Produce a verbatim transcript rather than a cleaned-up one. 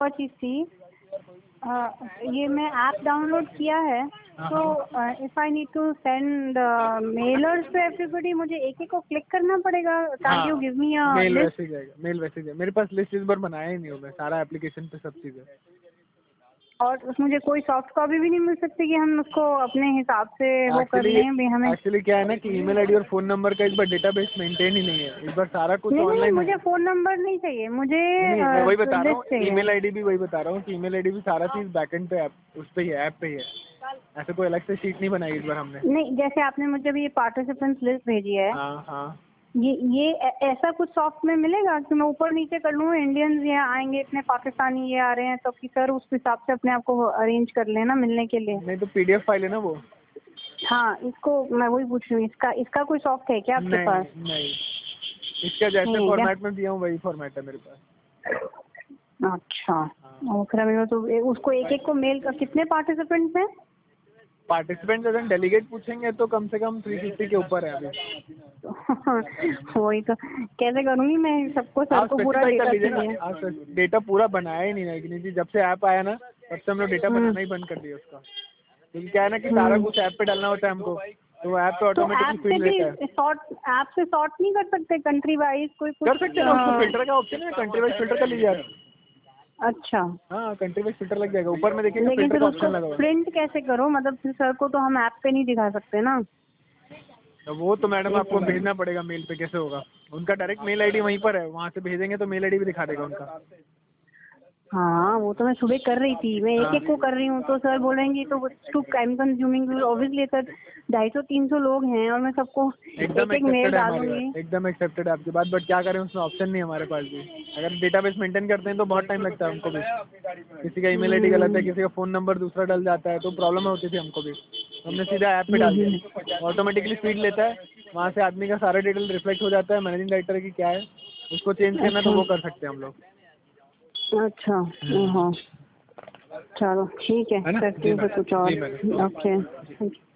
चीज़ थी, अ, ये मैं ऐप डाउनलोड किया है, तो if I need to send mailers to everybody, मुझे एक एक को क्लिक करना पड़ेगा? Can you give me a mail list? वैसे जाएगा, मेल वैसे जाएगा। मेरे पास लिस्ट इस बार बनाया ही नहीं हूँ मैं, सारा एप्लीकेशन पे सब चीज़ें। और मुझे कोई सॉफ्ट कॉपी भी नहीं मिल सकती कि हम उसको अपने हिसाब से वो कर लें भी हमें? एक्चुअली क्या है ना कि ईमेल आईडी और फोन नंबर का इस बार डेटाबेस मेंटेन ही नहीं है, इस बार सारा कुछ नहीं नहीं ऑनलाइन मुझे है। फ़ोन नंबर नहीं चाहिए, मुझे नहीं मैं वही बता रहा हूँ, लिस्ट चाहिए। ईमेल आईडी भी वही बता रहा हूँ कि ईमेल आईडी भी सारा चीज़ बैकएंड पे ऐप उस पे ही है, ऐप पे ही है। ऐसे कोई अलग से शीट नहीं बनाई इस बार हमने। नहीं, जैसे आपने मुझे अभी ये पार्टिसिपेंट्स लिस्ट भेजी है, हाँ हाँ ये ये ऐ- ऐसा कुछ सॉफ्ट में मिलेगा कि मैं ऊपर नीचे कर लूँ, इंडियंस ये आएंगे, इतने पाकिस्तानी ये आ रहे हैं, तो कि सर उस हिसाब से अपने आप को अरेंज कर लेना मिलने के लिए? नहीं तो पीडीएफ फाइल है ना वो। हाँ, इसको मैं वही पूछ रही हूँ, इसका इसका कोई सॉफ्ट है क्या आपके नहीं पास? नहीं, इसका जैसे नहीं है क्या? फॉर्मेट में दिया हूँ वही फॉर्मेट है मेरे पास। अच्छा, ओके। मैं तो ए- उसको एक एक को मेल कर, कितने पार्टिसिपेंट्स हैं? पार्टिसिपेंट अगर डेलीगेट पूछेंगे तो कम से कम थ्री फिफ्टी के ऊपर है अभी। वही तो, कैसे करूँगी मैं सबको, सर आप को पूरा स्पेसिफाई कर डेटा लीजिए ना, चाहिए। आप डेटा पूरा बनाया ही नहीं है कि नहीं, जब से ऐप आया ना तब से हम लोग डेटा हम्म बनाना ही बंद कर दिया उसका। क्योंकि क्या है ना कि सारा हम्म कुछ ऐप पे डालना होता है हमको, तो ऐप पे तो ऑटोमेटिकली ऐप से फील्ड भी लेता है। सॉर्ट, ऐप से सॉर्ट नहीं कर सकते कंट्री वाइज कोई कर कुछ? सकते हैं ना, उसको फिल्टर का ऑप्शन है, कंट्री वाइज फिल्टर कर लीजिए आप। अच्छा, हाँ कंट्री वाइज फिल्टर लग जाएगा, ऊपर में देखिएगा लेकिन फिल्टर फिर का उसको ऑप्शन लगा हुआ है। प्रिंट कैसे करो? मतलब फिर सर को तो हम ऐप पे नहीं दिखा सकते ना। तो वो तो मैडम एक आपको भेजना पड़ेगा मेल पे, कैसे होगा? उनका डायरेक्ट मेल आईडी वहीं पर है, वहाँ से भेजेंगे तो मेल आईडी भी दिखा देगा उनका। हाँ, वो तो मैं सुबह कर रही थी, मैं एक हाँ एक को कर रही हूँ, तो सर बोलेंगे तो too time consuming, obviously sir ढाई सौ तीन सौ लोग हैं और मैं सबको एकदम एक एक मेल एक्सेप्टेड है हमारी डालूंगी। बात, एकदम एक्सेप्टेड है आपकी बात, बट क्या करें उसमें ऑप्शन नहीं है हमारे पास भी। अगर डेटाबेस मेंटेन करते हैं तो बहुत टाइम लगता है हमको भी, किसी का ईमेल आईडी गलत है, हम्म किसी का फ़ोन नंबर दूसरा डल जाता है, तो प्रॉब्लम होती थी हमको भी। हमने सीधा ऐप पे डाल हम्म दिया, ऑटोमेटिकली फीड लेता है, वहाँ से आदमी का सारा डिटेल रिफ्लेक्ट हो जाता है, मैनेजिंग डायरेक्टर की क्या है, उसको चेंज करना तो अच्छा वो कर सकते हैं हम लोग। अच्छा, हाँ, चलो ठीक है, है ना? करती जी हूँ फिर कुछ मैडम, जी और। मैडम। ओके।